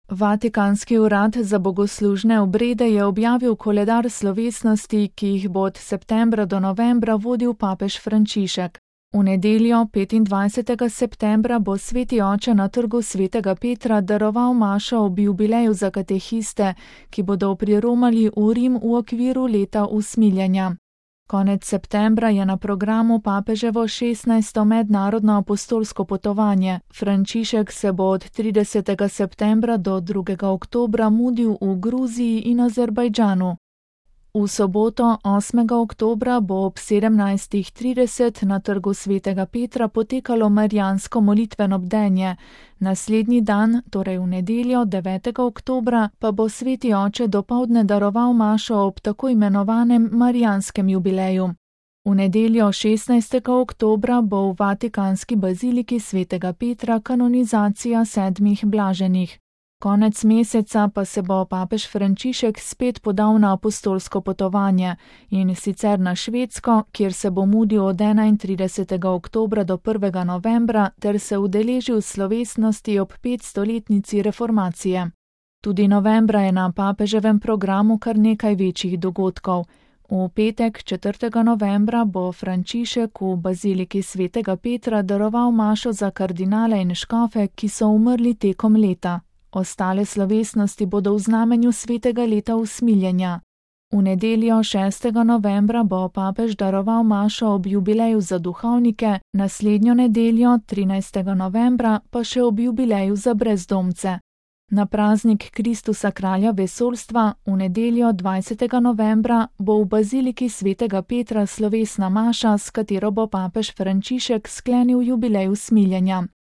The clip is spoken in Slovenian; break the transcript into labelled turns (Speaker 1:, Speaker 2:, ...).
Speaker 1: Vatikanski urad za bogoslužne obrede je objavil koledar slovesnosti, ki jih bo od septembra do novembra vodil papež Frančišek. V nedeljo, 25. septembra, bo sveti oče na trgu svetega Petra daroval mašo ob jubileju za katehiste, ki bodo priromali v Rim v okviru leta usmiljenja. Konec septembra je na programu papeževo 16. mednarodno apostolsko potovanje. Frančišek se bo od 30. septembra do 2. oktobra mudil v Gruziji in Azerbajdžanu. V soboto, 8. oktobra, bo ob 17.30 na trgu svetega Petra potekalo marijansko molitveno bdenje. Naslednji dan, torej v nedeljo, 9. oktobra, pa bo sveti oče dopoldne daroval mašo ob tako imenovanem marijanskem jubileju. V nedeljo, 16. oktobra, bo v Vatikanski baziliki svetega Petra kanonizacija 7 blaženih. Konec meseca pa se bo papež Frančišek spet podal na apostolsko potovanje, in sicer na Švedsko, kjer se bo mudil od 31. oktobra do 1. novembra ter se udeležil slovesnosti ob 500-letnici reformacije. Tudi novembra je na papeževem programu kar nekaj večjih dogodkov. V petek, 4. novembra, bo Frančišek v baziliki svetega Petra daroval mašo za kardinale in škofe, ki so umrli tekom leta. Ostale slovesnosti bodo v znamenju svetega leta usmiljenja. V nedeljo, 6. novembra, bo papež daroval mašo ob jubileju za duhovnike, naslednjo nedeljo, 13. novembra, pa še ob jubileju za brezdomce. Na praznik Kristusa kralja vesoljstva v nedeljo, 20. novembra, bo v baziliki svetega Petra slovesna maša, s katero bo papež Frančišek sklenil jubilej usmiljenja.